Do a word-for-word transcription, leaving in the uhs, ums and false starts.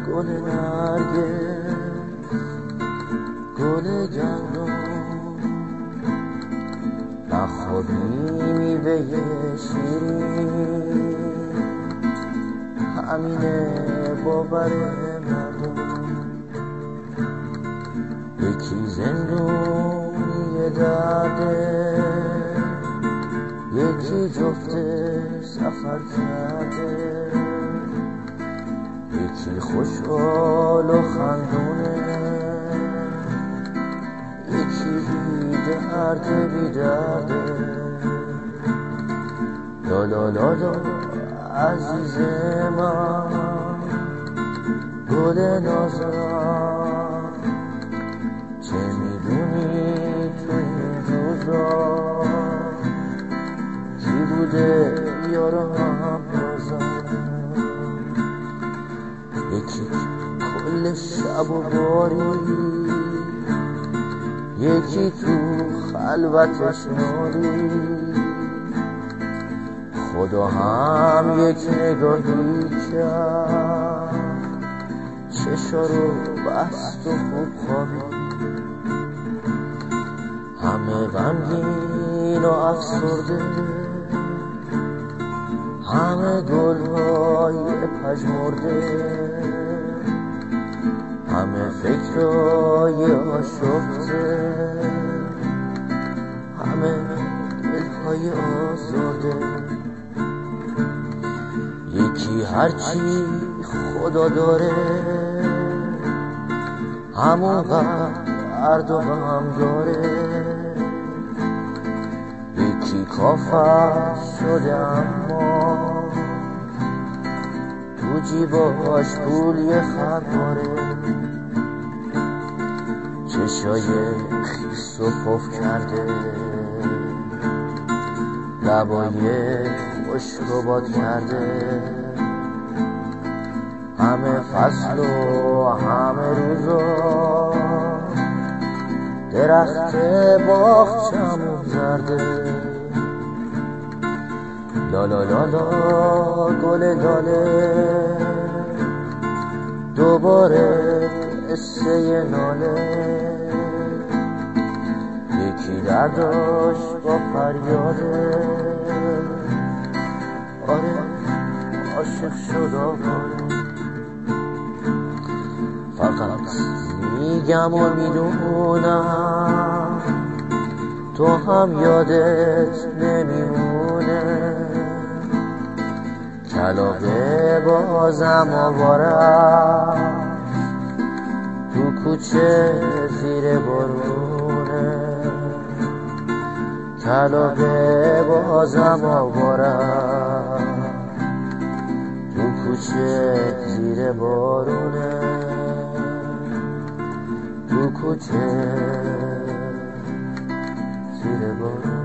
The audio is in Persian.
گل نرگس، گل گندم، نخوری میوه شیرین، همینه باور مردم. یکی زندونی درده، یکی جفت سفر کرده، یکی خوشحال و خندونه، یکی بی درده بی درده. لا لا لا لا عزیز من، گل نازم، چه میدونی تو این روزا کی بوده یارم بازم. یکی کل شب و باری، یکی تو خلوتش ناری، خدا هم یک نگاهی کرد، چشا رو بست و خوب خوابید. همه غمگین و افسرده، همه گل‌های پژمرده، همه فکرهای آشفته، همه دلهای آزرده. یکی هرچی خدا داره، همون درد و غم داره. یکی کافر شده اما تو جیباش پول یه خرواره. چشای خیس و پف کرده، لبای خشک و باد کرده. همه فصل و همه روزا درخت باغچه‌مون زرده. لا لا لا لا گل لاله، دوباره قصه ناله. یکی درداش با فریاده، آره عاشق شد آواره. فقط میگم و میدونم تو هم یادت نمیمونه. کلاغه بازم آوارم تو کوچه زیر بارونه. کلاغه بازم آوارم تو کوچه زیر بارونه. تو کوچه زیر بارونه.